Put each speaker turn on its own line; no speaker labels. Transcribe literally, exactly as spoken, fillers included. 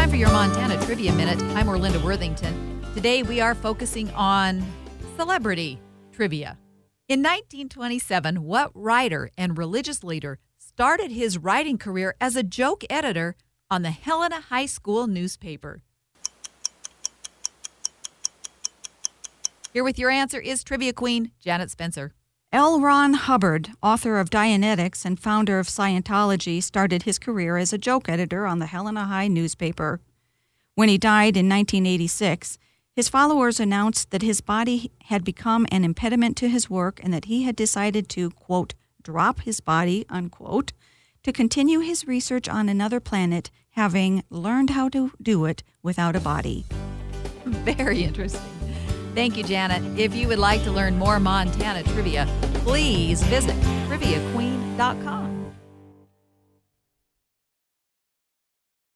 time for your Montana Trivia Minute. I'm Orlinda Worthington. Today we are focusing on celebrity trivia. In nineteen twenty-seven, what writer and religious leader started his writing career as a joke editor on the Helena High School newspaper? Here with your answer is Trivia Queen Janet Spencer.
L. Ron Hubbard, author of Dianetics and founder of Scientology, started his career as a joke editor on the Helena High newspaper. When he died in nineteen eighty-six, his followers announced that his body had become an impediment to his work and that he had decided to, quote, drop his body, unquote, to continue his research on another planet, having learned how to do it without a body.
Very interesting. Thank you, Janet. If you would like to learn more Montana trivia, please visit trivia queen dot com.